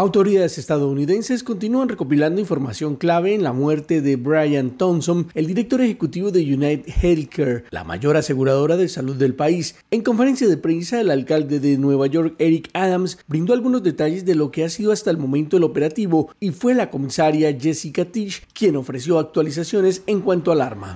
Autoridades estadounidenses continúan recopilando información clave en la muerte de Brian Thompson, el director ejecutivo de United Healthcare, la mayor aseguradora de salud del país. En conferencia de prensa, el alcalde de Nueva York, Eric Adams, brindó algunos detalles de lo que ha sido hasta el momento el operativo y fue la comisaria Jessica Tisch quien ofreció actualizaciones en cuanto al arma.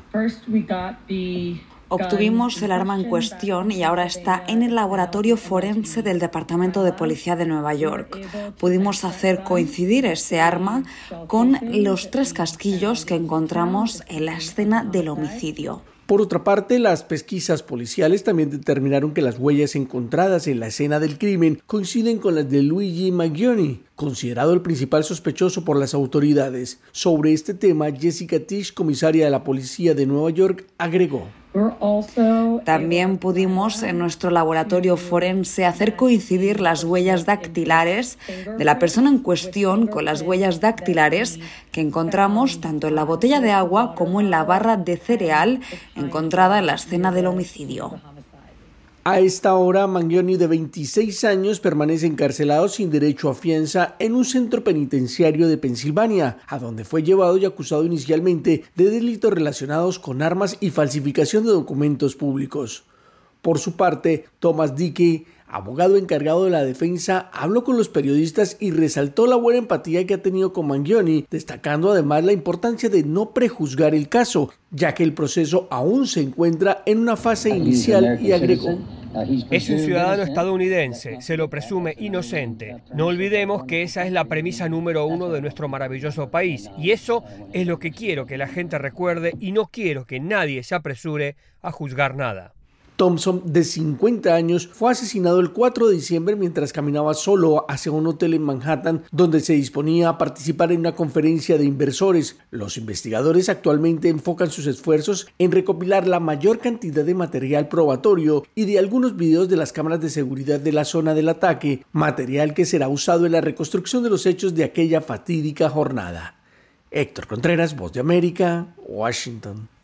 Obtuvimos el arma en cuestión y ahora está en el laboratorio forense del Departamento de Policía de Nueva York. Pudimos hacer coincidir ese arma con los 3 casquillos que encontramos en la escena del homicidio. Por otra parte, las pesquisas policiales también determinaron que las huellas encontradas en la escena del crimen coinciden con las de Luigi Mangione, considerado el principal sospechoso por las autoridades. Sobre este tema, Jessica Tisch, comisaria de la policía de Nueva York, agregó: También pudimos en nuestro laboratorio forense hacer coincidir las huellas dactilares de la persona en cuestión con las huellas dactilares que encontramos tanto en la botella de agua como en la barra de cereal encontrada en la escena del homicidio. A esta hora, Mangione, de 26 años, permanece encarcelado sin derecho a fianza en un centro penitenciario de Pensilvania, a donde fue llevado y acusado inicialmente de delitos relacionados con armas y falsificación de documentos públicos. Por su parte, Thomas Dickey, abogado encargado de la defensa, habló con los periodistas y resaltó la buena empatía que ha tenido con Mangione, destacando además la importancia de no prejuzgar el caso, ya que el proceso aún se encuentra en una fase inicial, y agregó: Es un ciudadano estadounidense, se lo presume inocente. No olvidemos que esa es la premisa número 1 de nuestro maravilloso país, y eso es lo que quiero que la gente recuerde y no quiero que nadie se apresure a juzgar nada. Thompson, de 50 años, fue asesinado el 4 de diciembre mientras caminaba solo hacia un hotel en Manhattan donde se disponía a participar en una conferencia de inversores. Los investigadores actualmente enfocan sus esfuerzos en recopilar la mayor cantidad de material probatorio y de algunos videos de las cámaras de seguridad de la zona del ataque, material que será usado en la reconstrucción de los hechos de aquella fatídica jornada. Héctor Contreras, Voz de América, Washington.